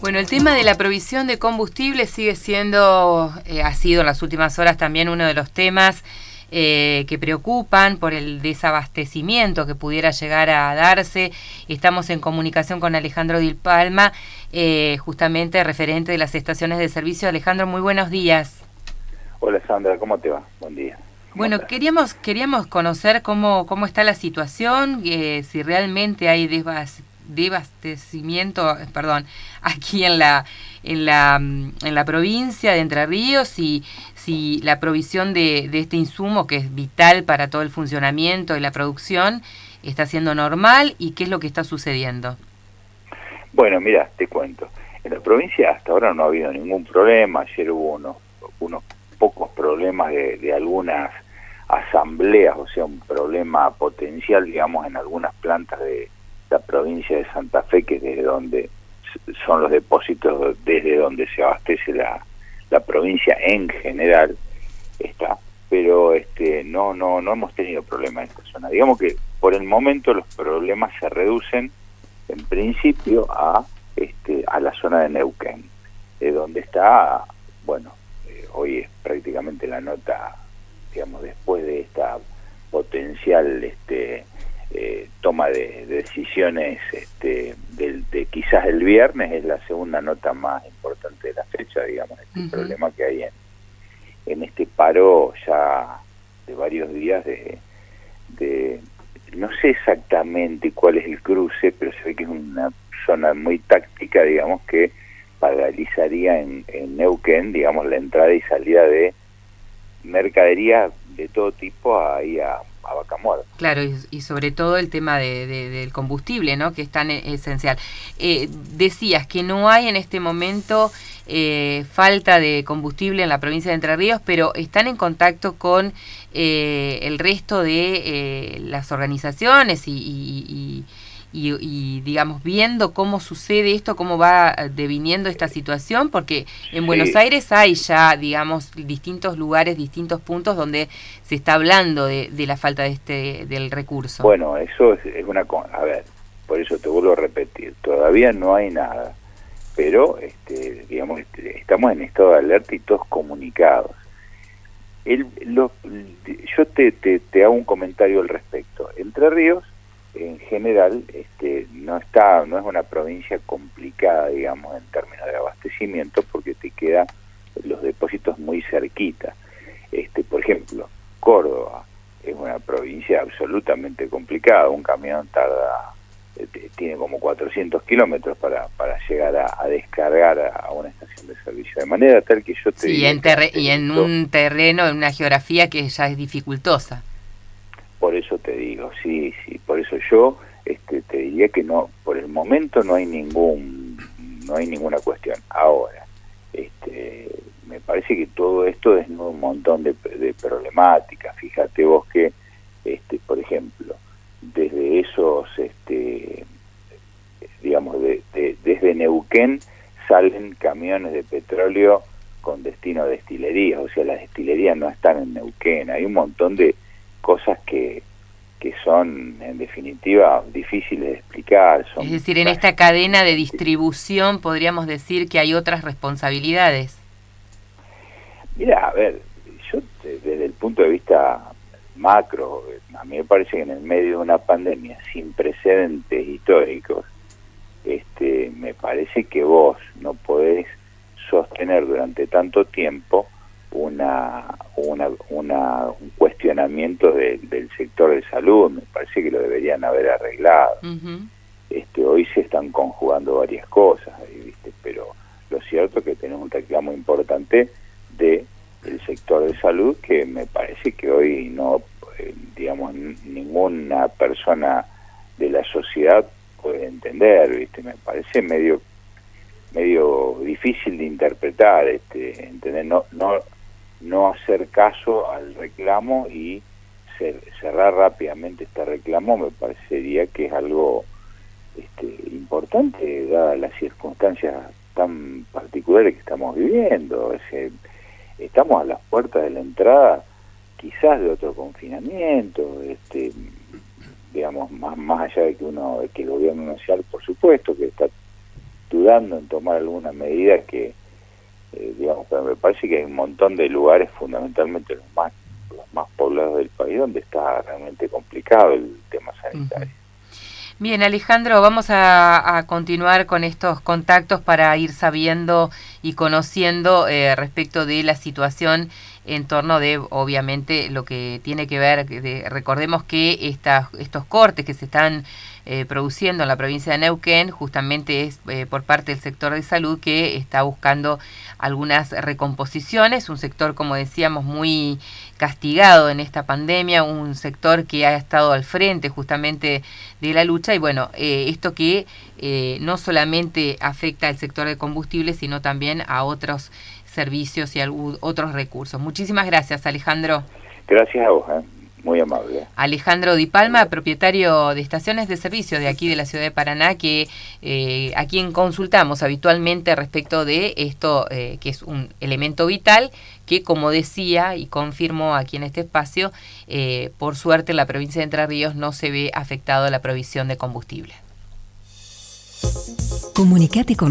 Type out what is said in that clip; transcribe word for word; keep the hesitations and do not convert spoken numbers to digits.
Bueno, el tema de la provisión de combustible sigue siendo, eh, ha sido en las últimas horas también uno de los temas eh, que preocupan por el desabastecimiento que pudiera llegar a darse. Estamos en comunicación con Alejandro Di Palma, eh, justamente referente de las estaciones de servicio. Alejandro, muy buenos días. Hola Sandra, ¿cómo te va? Buen día. Bueno, Estás? queríamos queríamos conocer cómo cómo está la situación, eh, si realmente hay desbas, desabastecimiento, perdón, aquí en la en la en la provincia de Entre Ríos, y si la provisión de, de este insumo que es vital para todo el funcionamiento y la producción está siendo normal, y qué es lo que está sucediendo. Bueno, mira, te cuento. En la provincia hasta ahora no ha habido ningún problema. Ayer hubo unos, unos pocos problemas de, de algunas asambleas, o sea, un problema potencial, digamos, en algunas plantas de la provincia de Santa Fe, que es desde donde son los depósitos, desde donde se abastece la, la provincia en general, está, pero este no no no hemos tenido problemas en esta zona. Digamos que por el momento los problemas se reducen en principio a este a la zona de Neuquén, eh, donde está, bueno, eh, hoy es prácticamente la nota, digamos, después de esta potencial este eh, toma de, de decisiones este del, de quizás el viernes, es la segunda nota más importante de la fecha, digamos, este uh-huh. problema que hay en, en este paro ya de varios días de, de no sé exactamente cuál es el cruce, pero se ve que es una zona muy táctica, digamos, que paralizaría en, en Neuquén, digamos, la entrada y salida de mercadería de todo tipo ahí a, a Vaca Muerta. Claro, y, y sobre todo el tema de, de, del combustible, ¿no?, que es tan esencial. Eh, decías que no hay en este momento eh, falta de combustible en la provincia de Entre Ríos, pero están en contacto con eh, el resto de eh, las organizaciones y, y, y Y, y digamos, viendo cómo sucede esto, cómo va deviniendo esta situación, porque en Sí. Buenos Aires hay ya, digamos, distintos lugares, distintos puntos donde se está hablando de, de la falta de este del recurso. Bueno, eso es, es una... A ver, por eso te vuelvo a repetir, todavía no hay nada, pero, este digamos, este, estamos en estado de alerta y todos comunicados. El, lo, yo te, te, te hago un comentario al respecto. Entre Ríos, en general, este no está no es una provincia complicada, digamos, en términos de abastecimiento, porque te quedan los depósitos muy cerquita. Este por ejemplo, Córdoba es una provincia absolutamente complicada. Un camión tarda eh, tiene como cuatrocientos kilómetros para para llegar a, a descargar a, a una estación de servicio, de manera tal que yo te sí, en terre y en esto, un terreno, en una geografía que ya es dificultosa. Por eso te digo, sí, sí, por eso yo este, te diría que no, por el momento no hay ningún, no hay ninguna cuestión. Ahora, este, me parece que todo esto es un montón de, de problemáticas. Fíjate vos que, este, por ejemplo, desde esos, este, digamos, de, de, desde Neuquén salen camiones de petróleo con destino a destilerías, o sea, las destilerías no están en Neuquén. Hay un montón de cosas que, que son, en definitiva, difíciles de explicar. Son es decir, en esta cadena de distribución podríamos decir que hay otras responsabilidades. Mira, a ver, yo desde el punto de vista macro, a mí me parece que en el medio de una pandemia sin precedentes históricos, este, me parece que vos no podés sostener durante tanto tiempo una una una un cuestionamiento de, del sector de salud. Me parece que lo deberían haber arreglado. Uh-huh. Este hoy se están conjugando varias cosas, ¿viste? Pero lo cierto es que tenemos un reclamo importante de el sector de salud, que me parece que hoy no, eh, digamos, ninguna persona de la sociedad puede entender, ¿viste? Me parece medio medio difícil de interpretar, este entender, no no no hacer caso al reclamo y cer cerrar rápidamente este reclamo. Me parecería que es algo este, importante, dadas las circunstancias tan particulares que estamos viviendo. Es, eh, estamos a las puertas de la entrada quizás de otro confinamiento, este digamos, más más allá de que uno de que el gobierno nacional, por supuesto, que está dudando en tomar alguna medida que, eh, digamos, pero me parece que hay un montón de lugares, fundamentalmente los más, los más poblados del país, donde está realmente complicado el tema sanitario. Uh-huh. Bien, Alejandro, vamos a, a continuar con estos contactos para ir sabiendo y conociendo eh, respecto de la situación en torno de, obviamente, lo que tiene que ver, de, recordemos que esta, estos cortes que se están eh, produciendo en la provincia de Neuquén, justamente es eh, por parte del sector de salud que está buscando algunas recomposiciones, un sector, como decíamos, muy castigado en esta pandemia, un sector que ha estado al frente justamente de la lucha y bueno, eh, esto que eh, no solamente afecta al sector de combustible, sino también a otros servicios y a otros recursos. Muchísimas gracias, Alejandro. Gracias a vos, ¿eh? Muy amable. Alejandro Di Palma, propietario de estaciones de servicio de aquí de la ciudad de Paraná, que eh, a quien consultamos habitualmente respecto de esto, eh, que es un elemento vital, que como decía y confirmó aquí en este espacio, eh, por suerte en la provincia de Entre Ríos no se ve afectado la provisión de combustible. Comunicate con